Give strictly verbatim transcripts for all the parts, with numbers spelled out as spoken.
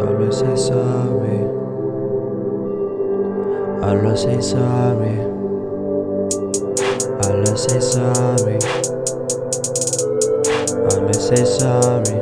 Always say sorry. Always say sorry. Always say sorry. Always say sorry.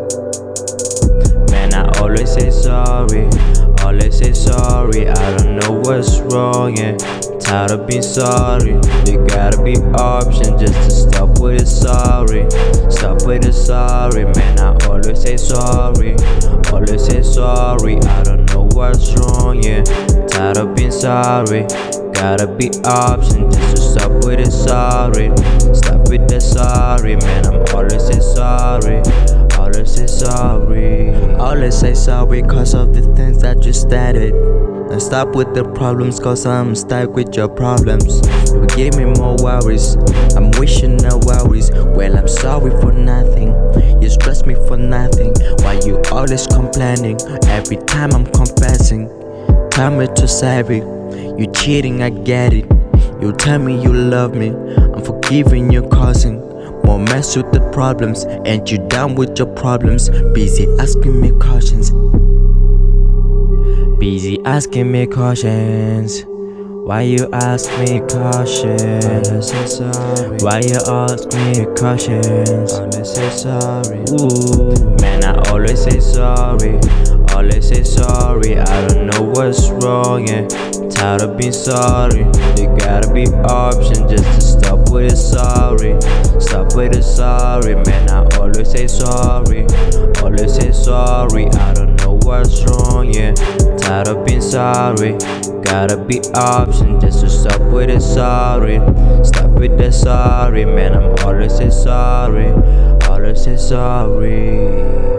Man, I always say sorry. Always say sorry. I don't know what's wrong, yeah. Tired of being sorry. There gotta be options just to stop with it sorry. Stop with it sorry. Man, I always say sorry. Always say sorry. I don't know what's wrong, yeah. Tired of being sorry. Gotta be options just to stop with it sorry. Stop with the sorry. Man, I'm always say sorry. Always say sorry. Always say sorry cause of the things that you started. And stop with the problems cause I'm stuck with your problems. You give me more worries, I'm wishing no worries. Well, I'm sorry for nothing, you stress me for nothing. Why you always complaining every time I'm confessing? Tell me to save it, you cheating, I get it. You tell me you love me, I'm forgiving you causing more mess with the problems. And you done with your problems, busy asking me questions. Busy asking me questions. Why you ask me questions? Why you ask me questions? Always say sorry. Ooh. Man, I always say sorry. Always say sorry. I don't know what's wrong, yeah. Tired of being sorry. There gotta be options just to stop with it sorry. Stop with it sorry. Man, I always say sorry. Always say sorry. I don't know what's wrong, yeah. Tired of being sorry. Gotta be options just to stop with it sorry. Stop with the sorry. Man, I'm always say sorry. Always say sorry.